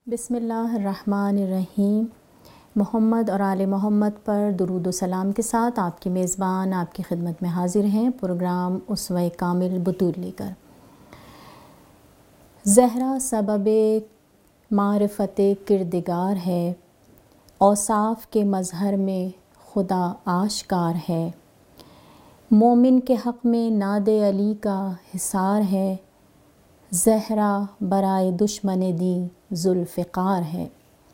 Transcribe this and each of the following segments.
بسم اللہ الرحمن الرحیم۔ محمد اور آل محمد پر درود و سلام کے ساتھ آپ کی میزبان آپ کی خدمت میں حاضر ہیں پروگرام اسوہ کامل بطول لے کر۔ زہرا سبب معرفت کردگار ہے، اوصاف کے مظہر میں خدا آشکار ہے۔ مومن کے حق میں ناد علی کا حصار ہے، زہرا برائے دشمن دین ذوالفقار ہے۔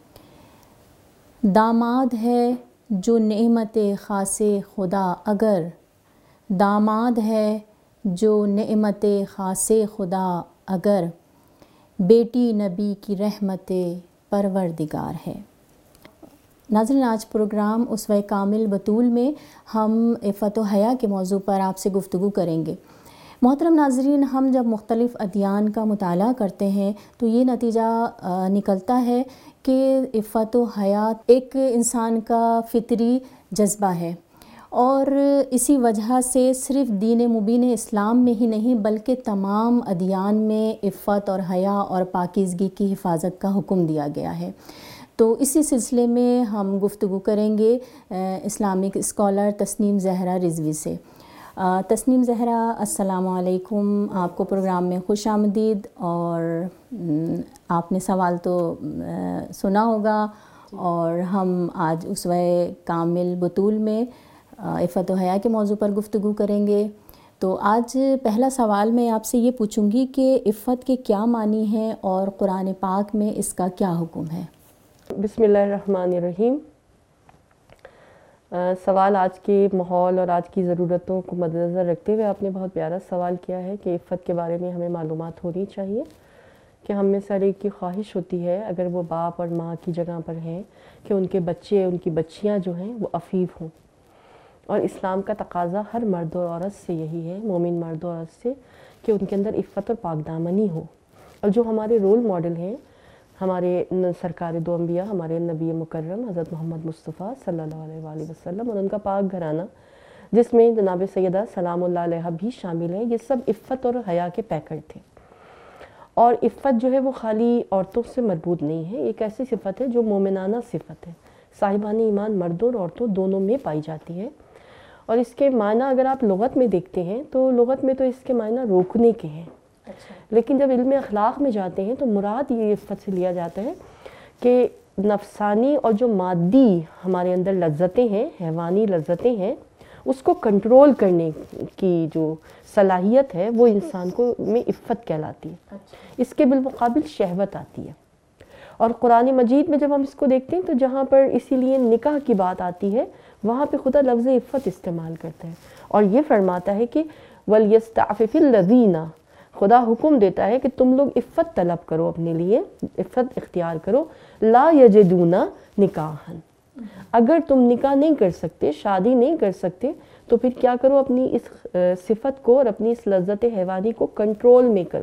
داماد ہے جو نعمت خاص خدا اگر، داماد ہے جو نعمت خاص خدا اگر، بیٹی نبی کی رحمت پروردگار ہے۔ ناظرین، آج پروگرام اسوہ کامل بطول میں ہم عفت و حیا کے موضوع پر آپ سے گفتگو کریں گے۔ محترم ناظرین، ہم جب مختلف ادیان کا مطالعہ کرتے ہیں تو یہ نتیجہ نکلتا ہے کہ عفت و حیا ایک انسان کا فطری جذبہ ہے، اور اسی وجہ سے صرف دین مبین اسلام میں ہی نہیں بلکہ تمام ادیان میں عفت اور حیا اور پاکیزگی کی حفاظت کا حکم دیا گیا ہے۔ تو اسی سلسلے میں ہم گفتگو کریں گے اسلامک اسکالر تسنیم زہرا رضوی سے۔ تسنیم زہرا، السلام علیکم، آپ کو پروگرام میں خوش آمدید۔ اور آپ نے سوال تو سنا ہوگا، اور ہم آج اسوہ کامل بطول میں عفت و حیا کے موضوع پر گفتگو کریں گے۔ تو آج پہلا سوال میں آپ سے یہ پوچھوں گی کہ عفت کے کیا معنی ہیں اور قرآن پاک میں اس کا کیا حکم ہے؟ بسم اللہ الرحمن الرحیم۔ سوال آج کے ماحول اور آج کی ضرورتوں کو مد نظر رکھتے ہوئے آپ نے بہت پیارا سوال کیا ہے کہ عفت کے بارے میں ہمیں معلومات ہونی چاہیے، کہ ہم میں سے ہر ایک کی خواہش ہوتی ہے اگر وہ باپ اور ماں کی جگہ پر ہیں کہ ان کے بچے ان کی بچیاں جو ہیں وہ عفیف ہوں، اور اسلام کا تقاضا ہر مرد اور عورت سے یہی ہے، مومن مرد اور عورت سے، کہ ان کے اندر عفت اور پاک دامنی ہو۔ اور جو ہمارے رول ماڈل ہیں، ہمارے سرکار دو انبیاء، ہمارے نبی مکرم حضرت محمد مصطفیٰ صلی اللہ علیہ وآلہ وسلم اور ان کا پاک گھرانہ، جس میں جناب سیدہ سلام اللہ علیہ بھی شامل ہے، یہ سب عفت اور حیا کے پیکر تھے۔ اور عفت جو ہے وہ خالی عورتوں سے مربوط نہیں ہے، ایک ایسی صفت ہے جو مومنانہ صفت ہے، صاحبان ایمان مردوں اور عورتوں دونوں میں پائی جاتی ہے۔ اور اس کے معنی اگر آپ لغت میں دیکھتے ہیں تو لغت میں تو اس کے معنی روکنے کے ہیں، لیکن جب علم اخلاق میں جاتے ہیں تو مراد یہ عفت سے لیا جاتا ہے کہ نفسانی اور جو مادی ہمارے اندر لذتیں ہیں، حیوانی لذتیں ہیں، اس کو کنٹرول کرنے کی جو صلاحیت ہے وہ انسان کو میں عفت کہلاتی ہے۔ اس کے بالمقابل شہوت آتی ہے، اور قرآن مجید میں جب ہم اس کو دیکھتے ہیں تو جہاں پر اسی لیے نکاح کی بات آتی ہے وہاں پہ خدا لفظ عفت استعمال کرتا ہے، اور یہ فرماتا ہے کہ وَلْيَسْتَعْفِفِ الَّذِينَ، خدا حکم دیتا ہے کہ تم لوگ عفت طلب کرو، اپنے لیے عفت اختیار کرو، لا یجدون نکاحا، اگر تم نکاح نہیں کر سکتے، شادی نہیں کر سکتے، تو پھر کیا کرو، اپنی اس صفت کو اور اپنی اس لذت حیوانی کو کنٹرول میں کرو۔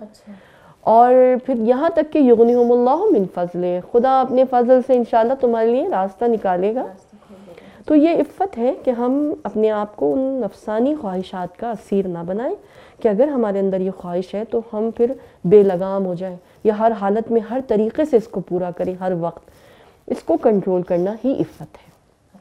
اور پھر یہاں تک کہ یغنیہم اللہ من فضلہ، خدا اپنے فضل سے انشاءاللہ تمہارے لیے راستہ نکالے گا۔ تو یہ عفت ہے کہ ہم اپنے آپ کو ان نفسانی خواہشات کا اسیر نہ بنائیں، کہ اگر ہمارے اندر یہ خواہش ہے تو ہم پھر بے لگام ہو جائیں، یا ہر حالت میں ہر طریقے سے اس کو پورا کریں، ہر وقت اس کو کنٹرول کرنا ہی عفت ہے۔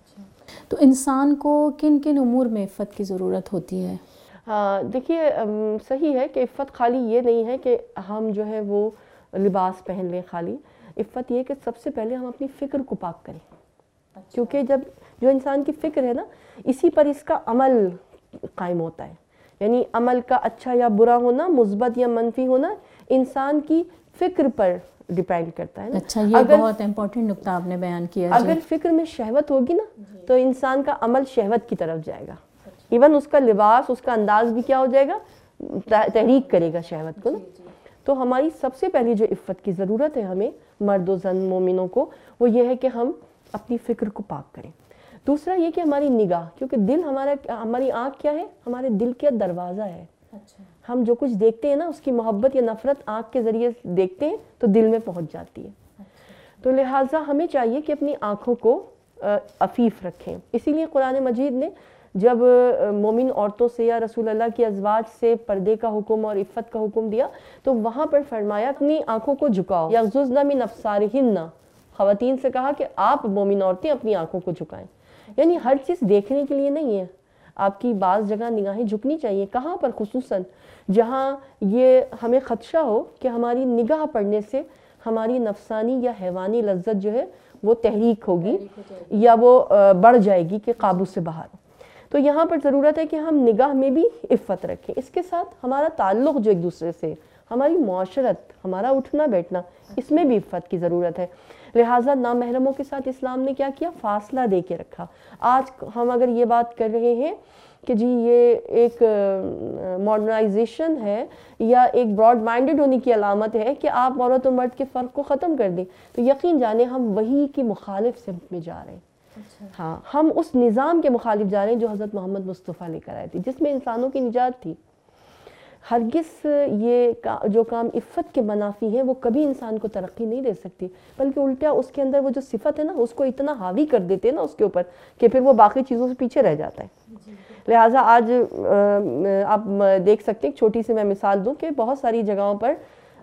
تو انسان کو کن کن امور میں عفت کی ضرورت ہوتی ہے؟ دیکھیے، صحیح ہے کہ عفت خالی یہ نہیں ہے کہ ہم جو ہے وہ لباس پہن لیں، خالی عفت یہ کہ سب سے پہلے ہم اپنی فکر کو پاک کریں، کیونکہ جب جو انسان کی فکر ہے نا، اسی پر اس کا عمل قائم ہوتا ہے، یعنی عمل کا اچھا یا برا ہونا، مثبت یا منفی ہونا انسان کی فکر پر ڈیپینڈ کرتا ہے نا۔ اچھا، یہ بہت امپورٹنٹ نقطہ آپ نے بیان کیا۔ اگر فکر میں شہوت ہوگی نا تو انسان کا عمل شہوت کی طرف جائے گا، ایون اس کا لباس، اس کا انداز بھی کیا ہو جائے گا، تحریک کرے گا شہوت کو نا۔ تو ہماری سب سے پہلی جو عفت کی ضرورت ہے ہمیں مرد و زن مومنوں کو، وہ یہ ہے کہ ہم اپنی فکر کو پاک کریں۔ دوسرا یہ کہ ہماری نگاہ، کیونکہ دل ہماری آنکھ کیا ہے، ہمارے دل کا دروازہ ہے۔ ہم جو کچھ دیکھتے ہیں نا، اس کی محبت یا نفرت آنکھ کے ذریعے دیکھتے ہیں تو دل میں پہنچ جاتی ہے۔ تو لہٰذا ہمیں چاہیے کہ اپنی آنکھوں کو عفیف رکھیں۔ اسی لیے قرآن مجید نے جب مومن عورتوں سے یا رسول اللہ کی ازواج سے پردے کا حکم اور عفت کا حکم دیا تو وہاں پر فرمایا اپنی آنکھوں کو جھکاؤ، یغضضن من ابصارہن، خواتین سے کہا کہ آپ مومن عورتیں اپنی آنکھوں کو جھکائیں، یعنی ہر چیز دیکھنے کے لیے نہیں ہے، آپ کی بعض جگہ نگاہیں جھکنی چاہیے، کہاں پر؟ خصوصاً جہاں یہ ہمیں خدشہ ہو کہ ہماری نگاہ پڑنے سے ہماری نفسانی یا حیوانی لذت جو ہے وہ تحریک ہوگی یا وہ بڑھ جائے گی کہ قابو سے باہر. تو یہاں پر ضرورت ہے کہ ہم نگاہ میں بھی عفت رکھیں. اس کے ساتھ ہمارا تعلق جو ایک دوسرے سے، ہماری معاشرت، ہمارا اٹھنا بیٹھنا، اس میں بھی عفت کی ضرورت ہے. لہٰذا نامحرموں کے ساتھ اسلام نے کیا کیا؟ فاصلہ دے کے رکھا. آج ہم اگر یہ بات کر رہے ہیں کہ جی یہ ایک ماڈرنائزیشن ہے یا ایک براڈ مائنڈڈ ہونے کی علامت ہے کہ آپ عورت و مرد کے فرق کو ختم کر دیں، تو یقین جانیں ہم وہی کی مخالف سمت میں جا رہے ہیں. ہاں، ہم اس نظام کے مخالف جا رہے ہیں جو حضرت محمد مصطفیٰ لے کر آئے تھے، جس میں انسانوں کی نجات تھی. ہرگز یہ جو کام عفت کے منافی ہے وہ کبھی انسان کو ترقی نہیں دے سکتی، بلکہ الٹا اس کے اندر وہ جو صفت ہے نا اس کو اتنا حاوی کر دیتے ہیں نا اس کے اوپر کہ پھر وہ باقی چیزوں سے پیچھے رہ جاتا ہے. لہٰذا آج آپ دیکھ سکتے ہیں، چھوٹی سی میں مثال دوں کہ بہت ساری جگہوں پر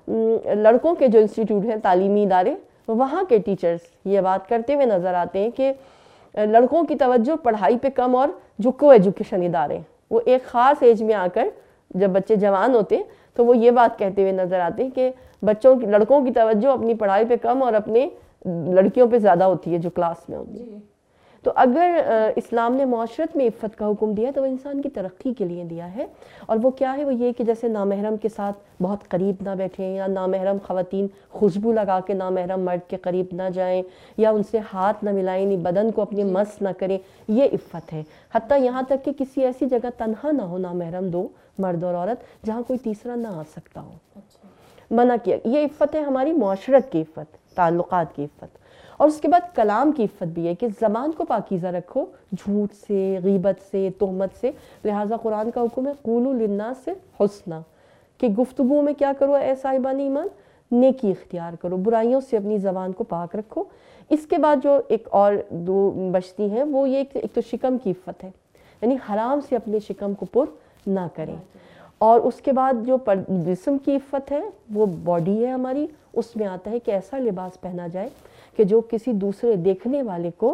لڑکوں کے جو انسٹیٹیوٹ ہیں، تعلیمی ادارے، وہاں کے ٹیچرز یہ بات کرتے ہوئے نظر آتے ہیں کہ لڑکوں کی توجہ پڑھائی پہ کم اور جو کو ایجوکیشن ادارے ہیں وہ ایک خاص ایج میں آ کر جب بچے جوان ہوتے ہیں تو وہ یہ بات کہتے ہوئے نظر آتے ہیں کہ لڑکوں کی توجہ اپنی پڑھائی پہ کم اور اپنے لڑکیوں پہ زیادہ ہوتی ہے جو کلاس میں ہوتی ہے. تو اگر اسلام نے معاشرت میں عفت کا حکم دیا تو وہ انسان کی ترقی کے لیے دیا ہے. اور وہ کیا ہے؟ وہ یہ کہ جیسے نامحرم کے ساتھ بہت قریب نہ بیٹھیں، یا نامحرم خواتین خوشبو لگا کے نامحرم مرد کے قریب نہ جائیں، یا ان سے ہاتھ نہ ملائیں، یعنی بدن کو اپنے مس نہ کریں. یہ عفت ہے. حتیٰ یہاں تک کہ کسی ایسی جگہ تنہا نہ ہو نامحرم دو مرد اور عورت جہاں کوئی تیسرا نہ آ سکتا ہو، منع کیا. یہ عفت ہے ہماری معاشرت کی عفت، تعلقات کی عفت. اور اس کے بعد کلام کی عفت بھی ہے کہ زبان کو پاکیزہ رکھو جھوٹ سے، غیبت سے، تہمت سے. لہٰذا قرآن کا حکم ہے قولوا للناس حسنا، کہ گفتگو میں کیا کرو اے صاحبان ایمان؟ نیکی اختیار کرو، برائیوں سے اپنی زبان کو پاک رکھو. اس کے بعد جو ایک اور دو بچتی ہیں وہ یہ ایک تو شکم کی عفت ہے، یعنی حرام سے اپنے شکم کو پر نہ کریں. اور اس کے بعد جو جسم کی عفت ہے وہ باڈی ہے ہماری، اس میں آتا ہے کہ ایسا لباس پہنا جائے کہ جو کسی دوسرے دیکھنے والے کو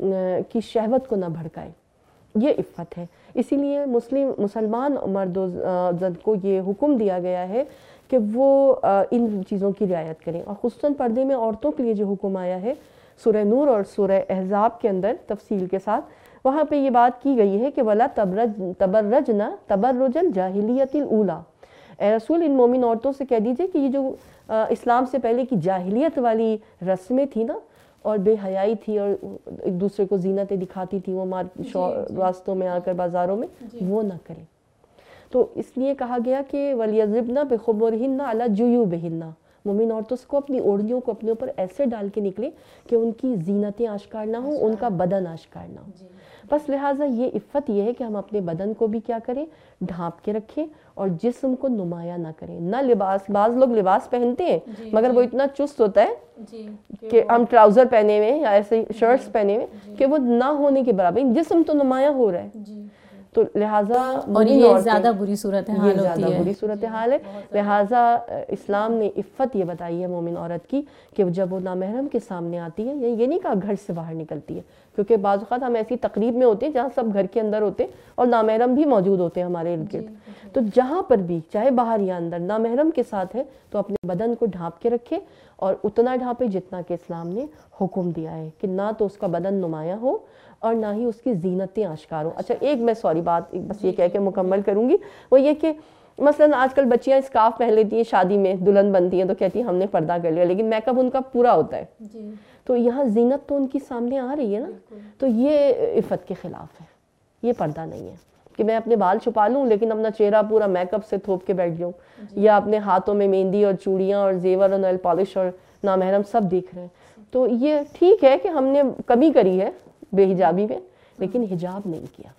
کی شہوت کو نہ بھڑکائے. یہ عفت ہے. اسی لیے مسلمان مرد و زن کو یہ حکم دیا گیا ہے کہ وہ ان چیزوں کی رعایت کریں. اور خصوصاً پردے میں عورتوں کے لیے جو حکم آیا ہے سورہ نور اور سورہ احزاب کے اندر تفصیل کے ساتھ، وہاں پہ یہ بات کی گئی ہے کہ وَلَا تَبَرَّجْنَ تَبَرُّجَ الْجَاهِلِيَّةِ الْأُولَىٰ. اے رسول ان مومن عورتوں سے کہہ دیجئے کہ یہ جو اسلام سے پہلے کی جاہلیت والی رسمیں تھی نا، اور بے حیائی تھی اور ایک دوسرے کو زینتیں دکھاتی تھی وہ راستوں میں آ کر بازاروں میں، وہ نہ کریں. تو اس لیے کہا گیا کہ وَلْيَضْرِبْنَ بِخُمُرِهِنَّ عَلَىٰ جُيُوبِهِنَّ. مومن عورتوں کو اپنی اوڑھنیوں کو اپنے اوپر ایسے ڈال کے نکلے کہ ان کی زینتیں آشکار نہ ہوں، ان کا بدن آشکار نہ ہو. بس لہٰذا یہ عفت یہ ہے کہ ہم اپنے بدن کو بھی کیا کریں؟ ڈھانپ کے رکھیں اور جسم کو نمایاں نہ کریں. نہ لباس، بعض لوگ لباس پہنتے ہیں مگر وہ اتنا چست ہوتا ہے کہ ہم ٹراؤزر پہنے ہوئے یا ایسے شرٹس پہنے ہوئے کہ وہ نہ ہونے کے برابر، جسم تو نمایاں ہو رہا ہے. تو لہٰذا اور یہ زیادہ بری صورتحال ہوتی ہے، بری صورتحال ہے. لہٰذا اسلام نے عفت یہ بتائی ہے مومن عورت کی کہ جب وہ نامحرم کے سامنے آتی ہے، یہ نہیں کہا گھر سے باہر نکلتی ہے، کیونکہ بعض اوقات ہم ایسی تقریب میں ہوتے ہیں جہاں سب گھر کے اندر ہوتے ہیں اور نامحرم بھی موجود ہوتے ہیں ہمارے ارد گرد. تو جہاں پر بھی چاہے باہر یا اندر نامحرم کے ساتھ ہے تو اپنے بدن کو ڈھانپ کے رکھے، اور اتنا ڈھانپے جتنا کہ اسلام نے حکم دیا ہے کہ نہ تو اس کا بدن نمایاں ہو اور نہ ہی اس کی زینتیں آشکار ہوں. اچھا ایک میں بات بس یہ کہہ کے مکمل کروں گی، وہ یہ کہ مثلاً آج کل بچیاں اسکارف پہن لیتی ہیں، شادی میں دلہن بنتی ہیں تو کہتی ہیں ہم نے پردہ کر لیا، لیکن میک اپ ان کا پورا ہوتا ہے. تو یہاں زینت تو ان کی سامنے آ رہی ہے نا، تو یہ عفت کے خلاف ہے، یہ پردہ نہیں ہے کہ میں اپنے بال چھپا لوں لیکن اپنا چہرہ پورا میک اپ سے تھوپ کے بیٹھ جاؤں، یا اپنے ہاتھوں میں مہندی اور چوڑیاں اور زیور اور نیل پالش اور نامحرم سب دیکھ رہے ہیں. تو یہ ٹھیک ہے کہ ہم نے کمی کری ہے بے حجابی میں، لیکن حجاب نہیں کیا.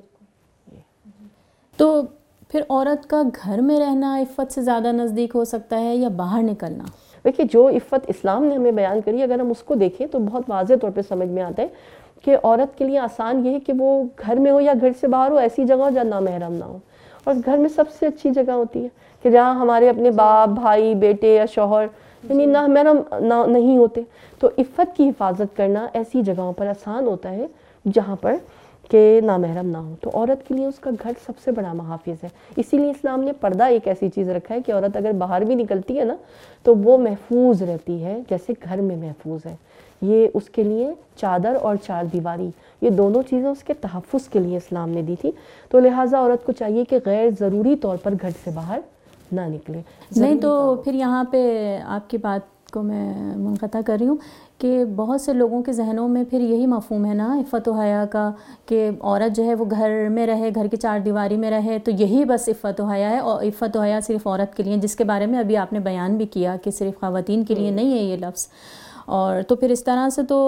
تو پھر عورت کا گھر میں رہنا عفت سے زیادہ نزدیک ہو سکتا ہے یا باہر نکلنا؟ دیکھیے جو عفت اسلام نے ہمیں بیان کری اگر ہم اس کو دیکھیں تو بہت واضح طور پہ سمجھ میں آتا ہے کہ عورت کے لیے آسان یہ ہے کہ وہ گھر میں ہو یا گھر سے باہر ہو، ایسی جگہ ہو جہاں نامحرم نہ ہو. اور گھر میں سب سے اچھی جگہ ہوتی ہے کہ جہاں ہمارے اپنے باپ، بھائی، بیٹے یا شوہر یعنی نامحرم نہیں ہوتے. تو عفت کی حفاظت کرنا ایسی جگہوں پر آسان ہوتا ہے جہاں پر کہ نامحرم نہ ہو. تو عورت کے لیے اس کا گھر سب سے بڑا محافظ ہے. اسی لیے اسلام نے پردہ ایک ایسی چیز رکھا ہے کہ عورت اگر باہر بھی نکلتی ہے نا تو وہ محفوظ رہتی ہے جیسے گھر میں محفوظ ہے. یہ اس کے لیے چادر اور چار دیواری، یہ دونوں چیزیں اس کے تحفظ کے لیے اسلام نے دی تھی. تو لہٰذا عورت کو چاہیے کہ غیر ضروری طور پر گھر سے باہر نہ نکلے. نہیں تو پھر یہاں پہ آپ کی بات کو میں منقطع کر رہی ہوں کہ بہت سے لوگوں کے ذہنوں میں پھر یہی مفہوم ہے نا عفت و حیا کا کہ عورت جو ہے وہ گھر میں رہے، گھر کی چار دیواری میں رہے، تو یہی بس عفت و حیا ہے. اور عفت و حیا صرف عورت کے لیے، جس کے بارے میں ابھی آپ نے بیان بھی کیا کہ صرف خواتین کے لیے نہیں ہے یہ لفظ. اور تو پھر اس طرح سے تو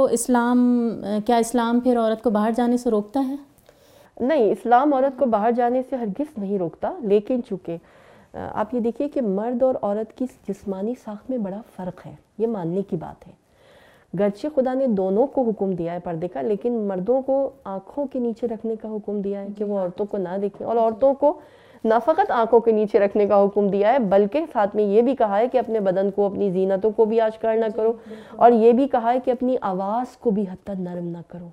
کیا اسلام پھر عورت کو باہر جانے سے روکتا ہے؟ نہیں، اسلام عورت کو باہر جانے سے ہرگز نہیں روکتا، لیکن چونکہ آپ یہ دیکھیے کہ مرد اور عورت کی جسمانی ساخت میں بڑا فرق ہے، یہ ماننے کی بات ہے. گرچہ خدا نے دونوں کو حکم دیا ہے پردے کا، لیکن مردوں کو آنکھوں کے نیچے رکھنے کا حکم دیا ہے کہ وہ عورتوں کو نہ دیکھیں، اور عورتوں کو نہ فقط آنکھوں کے نیچے رکھنے کا حکم دیا ہے بلکہ ساتھ میں یہ بھی کہا ہے کہ اپنے بدن کو، اپنی زینتوں کو بھی آشکار نہ کرو، اور یہ بھی کہا ہے کہ اپنی آواز کو بھی حد تک نرم نہ کرو.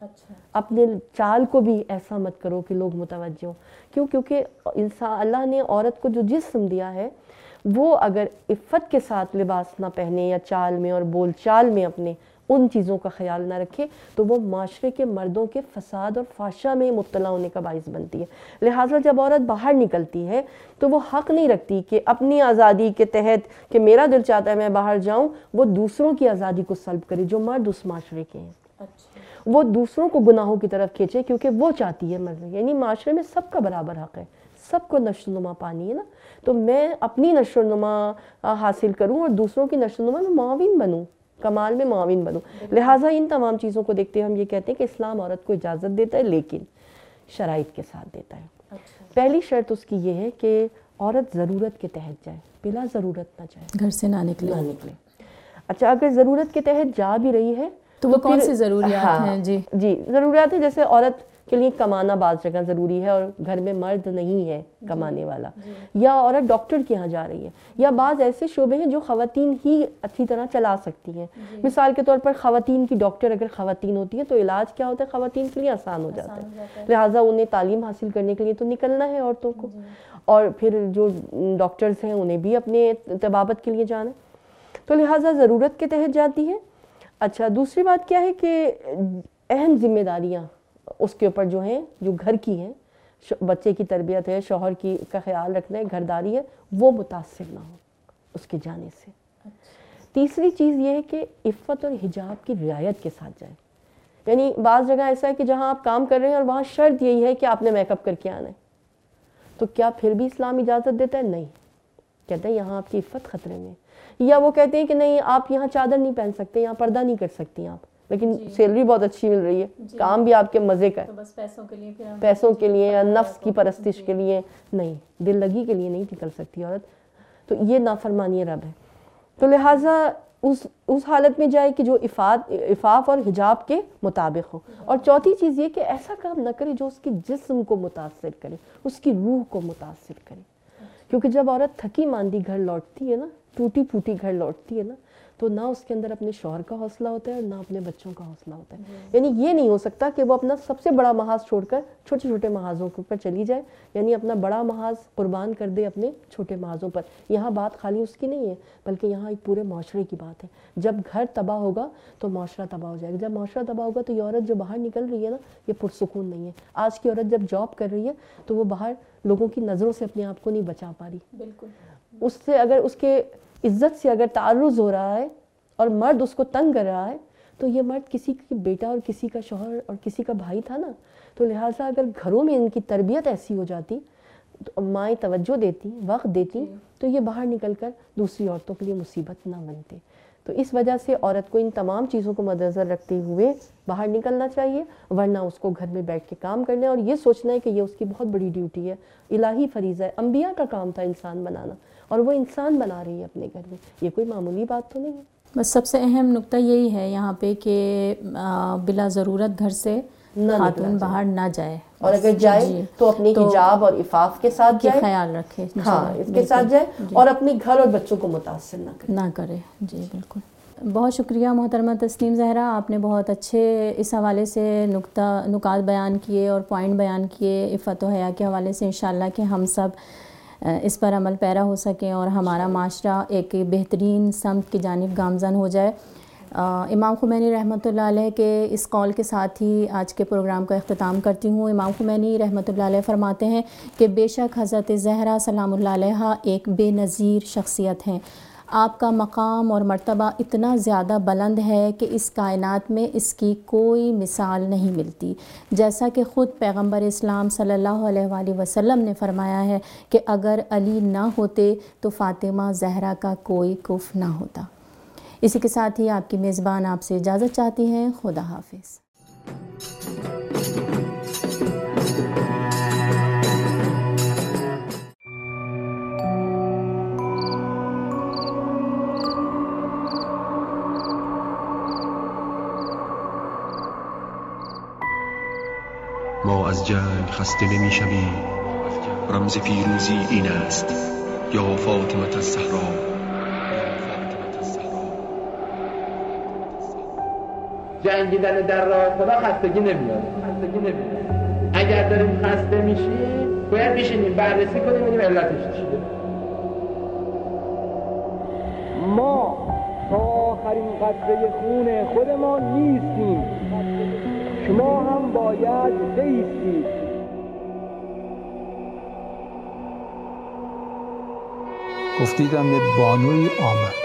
اپنے چال کو بھی ایسا مت کرو کہ لوگ متوجہ ہوں. کیونکہ اللہ نے عورت کو جو جسم دیا ہے وہ اگر عفت کے ساتھ لباس نہ پہنے یا چال میں اور بول چال میں اپنے ان چیزوں کا خیال نہ رکھے تو وہ معاشرے کے مردوں کے فساد اور فحشہ میں مبتلا ہونے کا باعث بنتی ہے. لہٰذا جب عورت باہر نکلتی ہے تو وہ حق نہیں رکھتی کہ اپنی آزادی کے تحت کہ میرا دل چاہتا ہے میں باہر جاؤں، وہ دوسروں کی آزادی کو سلب کرے جو مرد اس معاشرے کے ہیں. وہ دوسروں کو گناہوں کی طرف کھینچے کیونکہ وہ چاہتی ہے مرضی. یعنی معاشرے میں سب کا برابر حق ہے، سب کو نشو و نما پانی ہے نا. تو میں اپنی نشو و نما حاصل کروں اور دوسروں کی نشو و نما میں معاون بنوں، کمال میں معاون بنوں. لہٰذا ان تمام چیزوں کو دیکھتے ہوئے ہم یہ کہتے ہیں کہ اسلام عورت کو اجازت دیتا ہے، لیکن شرائط کے ساتھ دیتا ہے. پہلی شرط اس کی یہ ہے کہ عورت ضرورت کے تحت جائے، بلا ضرورت نہ جائے، گھر سے نہ نکلے. اچھا، اگر ضرورت کے تحت جا بھی رہی ہے تو وہ کون سی ضروریات ہیں؟ جی ضروریات ہیں جیسے عورت کے لیے کمانا بعض جگہ ضروری ہے اور گھر میں مرد نہیں ہے کمانے والا، یا عورت ڈاکٹر کے ہاں جا رہی ہے، یا بعض ایسے شعبے ہیں جو خواتین ہی اچھی طرح چلا سکتی ہیں. مثال کے طور پر خواتین کی ڈاکٹر اگر خواتین ہوتی ہے تو علاج کیا ہوتا ہے خواتین کے لیے آسان ہو جاتا ہے. لہٰذا انہیں تعلیم حاصل کرنے کے لیے تو نکلنا ہے عورتوں کو، اور پھر جو ڈاکٹرز ہیں انہیں بھی اپنے طبابت کے لیے جانا ہے. تو لہٰذا ضرورت کے تحت جاتی ہے. اچھا، دوسری بات کیا ہے کہ اہم ذمہ داریاں اس کے اوپر جو ہیں، جو گھر کی ہیں، بچے کی تربیت ہے، شوہر کی کا خیال رکھنا ہے، گھرداری ہے، وہ متاثر نہ ہو اس کے جانے سے. تیسری چیز یہ ہے کہ عفت اور حجاب کی رعایت کے ساتھ جائیں. یعنی بعض جگہ ایسا ہے کہ جہاں آپ کام کر رہے ہیں اور وہاں شرط یہی ہے کہ آپ نے میک اپ کر کے آنا ہے، تو کیا پھر بھی اسلام اجازت دیتا ہے؟ نہیں، کہتے ہیں یہاں آپ کی عفت خطرے میں. یا وہ کہتے ہیں کہ نہیں، آپ یہاں چادر نہیں پہن سکتے، یہاں پردہ نہیں کر سکتی آپ، لیکن سیلری بہت اچھی مل رہی ہے، کام بھی آپ کے مزے کا ہے، بس پیسوں کے لیے یا نفس کی پرستش کے لیے نہیں، دل لگی کے لیے نہیں نکل سکتی عورت. تو یہ نافرمانی رب ہے. تو لہٰذا اس حالت میں جائے کہ جو عفاف اور حجاب کے مطابق ہو. اور چوتھی چیز یہ کہ ایسا کام نہ کرے جو اس کے جسم کو متاثر کرے، اس کی روح کو متاثر کرے. کیونکہ جب عورت تھکی ماندی گھر لوٹتی ہے نا، ٹوٹی پھوٹی گھر لوٹتی ہے نا، تو نہ اس کے اندر اپنے شوہر کا حوصلہ ہوتا ہے اور نہ اپنے بچوں کا حوصلہ ہوتا ہے. یعنی یہ نہیں ہو سکتا کہ وہ اپنا سب سے بڑا محاذ چھوڑ کر چھوٹے چھوٹے محاذوں کے اوپر چلی جائے، یعنی اپنا بڑا محاذ قربان کر دے اپنے چھوٹے محاذوں پر. یہاں بات خالی اس کی نہیں ہے بلکہ یہاں ایک پورے معاشرے کی بات ہے. جب گھر تباہ ہوگا تو معاشرہ تباہ ہو جائے گا. جب معاشرہ تباہ ہوگا تو یہ عورت جو باہر نکل رہی ہے نا، یہ پرسکون نہیں ہے. آج کی عورت جب جاب کر رہی ہے تو وہ باہر لوگوں کی نظروں سے اپنے آپ کو نہیں بچا پا رہی. بالکل. اس سے اگر اس کے عزت سے اگر تعرض ہو رہا ہے اور مرد اس کو تنگ کر رہا ہے تو یہ مرد کسی کا بیٹا اور کسی کا شوہر اور کسی کا بھائی تھا نا. تو لہٰذا اگر گھروں میں ان کی تربیت ایسی ہو جاتی، تو مائیں توجہ دیتی، وقت دیتی، تو یہ باہر نکل کر دوسری عورتوں کے لیے مصیبت نہ بنتے. تو اس وجہ سے عورت کو ان تمام چیزوں کو مد نظر رکھتے ہوئے باہر نکلنا چاہیے، ورنہ اس کو گھر میں بیٹھ کے کام کرنا ہے اور یہ سوچنا ہے کہ یہ اس کی بہت بڑی ڈیوٹی ہے، الہی فریضہ ہے. انبیاء کا کام تھا انسان بنانا، اور وہ انسان بنا رہی ہے اپنے گھر میں. یہ کوئی معمولی بات تو نہیں ہے. बस सबसे अहम नुक्ता यही है यहाँ पे कि बिला ज़रूरत घर से खातून बाहर ना जाए, और अगर जाए तो अपनी हिजाब और इफ़ाफ़ के साथ जाए, ख्याल रखे, हाँ इसके साथ जाए, और अपने घर और बच्चों को मुतासिर ना करे। जी बिल्कुल। बहुत शुक्रिया मोहतरमा तस्नीम ज़हरा, आपने बहुत अच्छे इस हवाले से नुकात बयान किए और पॉइंट बयान किए इफ़्फ़त व हया के हवाले से। इंशाअल्लाह कि हम सब इस पर अमल पैरा हो सकें और हमारा माशरा एक बेहतरीन समत की जानिब गामज़न हो जाए। इमाम खुमैनी रहमतुल्लाह अलैह के इस कौल के साथ ही आज के प्रोग्राम का इख्तिताम करती हूँ। इमाम खुमैनी रहमतुल्लाह अलैह फरमाते हैं कि बेशक हज़रत ज़हरा सलामुल्लाह अलैहा एक बेनज़ीर शख्सियत हैं। आपका मकाम और मर्तबा इतना ज़्यादा बुलंद है कि इस कायनात में इसकी कोई मिसाल नहीं मिलती। जैसा कि ख़ुद पैगम्बर इस्लाम सल्लल्लाहु अलैहि वसल्लम ने फ़रमाया है कि अगर अली ना होते तो फ़ातिमा ज़हरा का कोई कुफ़ ना होता। इसी के साथ ही आपकी मेज़बान आपसे इजाज़त चाहती हैं। खुदा हाफिज़। ما از جنگ خسته نمی شویم، رمز پیروزی این است یا فاطمه الزهرا. جنگیدن در راه خدا خستگی نمیاره. اگر داریم خسته میشیم باید بشینیم بررسی کنیم ببینیم علتش چیه. ما تا آخرین قطره خون خودمان نیستیم، شما هم باید بایستید. گفتیدم یه بانوی آمد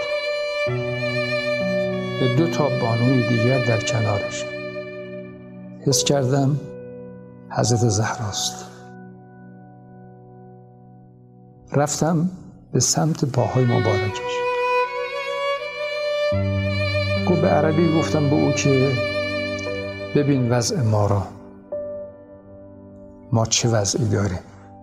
به 2 تا بانوی دیگر در کنارش. حس کردم حضرت زهراست. رفتم به سمت پاهای مبارکش. گفت به عربی گفتم به او که ببین وضع ما را، ما چه وضعی داریم.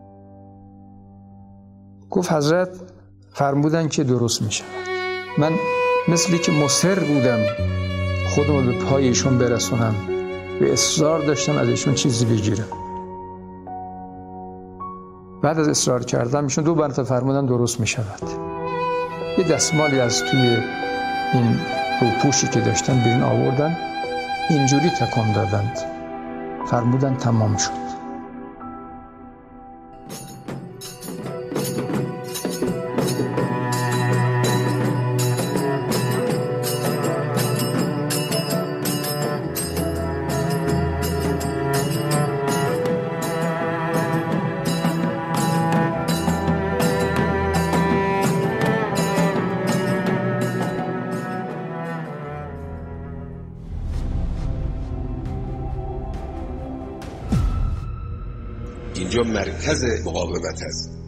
گفت حضرت فرمودن که درست می شود. من مثلی که مصر بودم خودم به پای ایشون برسونم، به اصرار داشتم از ایشون چیزی بگیرم. بعد از اصرار کردم ایشون 2 مرتبه فرمودن درست می شود. یه دستمالی از توی این روپوشی که داشتن بیرون آوردن، اینجوری تکان دادند، فرمودن تمام شد. اینجا مرکز مقاومت است.